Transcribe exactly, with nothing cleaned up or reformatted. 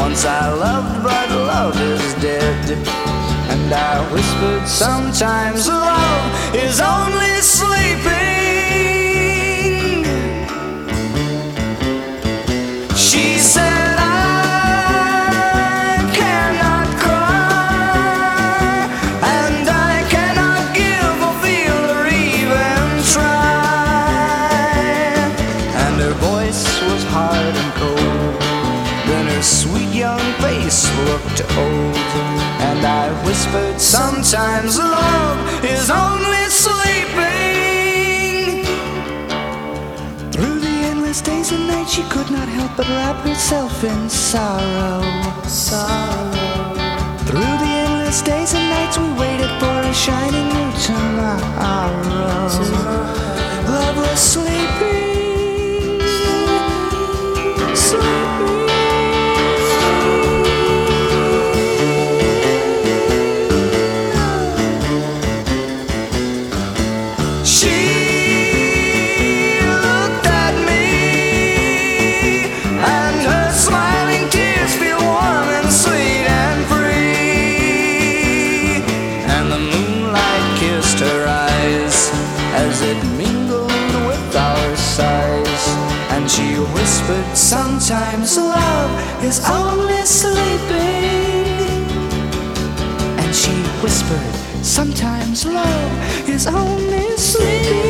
Once I loved, but love is dead. And I whispered, sometimes love is only sleeping. She said, I cannot cry, and I cannot give or feel or even try. And her voice was hard and cold, then her sweet young face looked old. And I whispered, sometimes love is only sleeping. Through the endless days and nights she could not help but wrap herself in sorrow. Sorrow. Through the endless days and nights we waited for a shining new tomorrow. tomorrow. Love was sleeping, sleeping. As it mingled with our sighs, and she whispered, sometimes love is only sleeping. And she whispered, sometimes love is only sleeping.